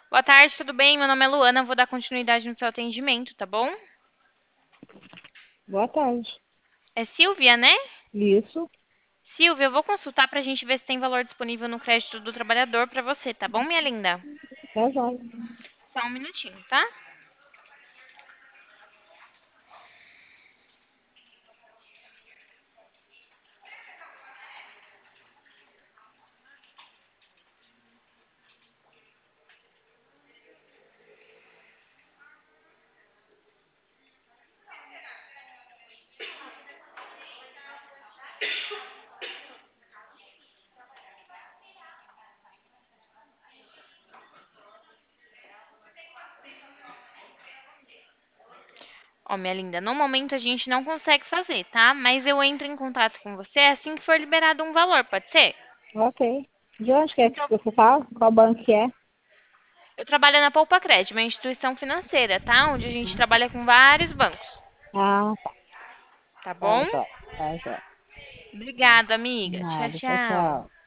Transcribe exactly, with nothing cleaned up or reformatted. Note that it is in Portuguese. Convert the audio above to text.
Boa tarde, tudo bem? Meu nome é Luana, vou dar continuidade no seu atendimento, tá bom? Boa tarde. É Silvia, né? Isso, Silvia, eu vou consultar pra gente ver se tem valor disponível no crédito do trabalhador pra você, tá bom, minha linda? tá jóia. Só um minutinho, tá? Ó, minha linda, no momento a gente não consegue fazer, tá? Mas eu entro em contato com você assim que for liberado um valor, pode ser? Ok. De onde que é que Então, você fala? Qual banco que é? eu trabalho na Poupa Crédito, uma instituição financeira, tá? Onde a gente trabalha com vários bancos, Ah, tá. tá Tá bom? jóia. Tá jóia. Tá. Obrigada, amiga. Tchau, Nada. Tchau, tchau. tchau.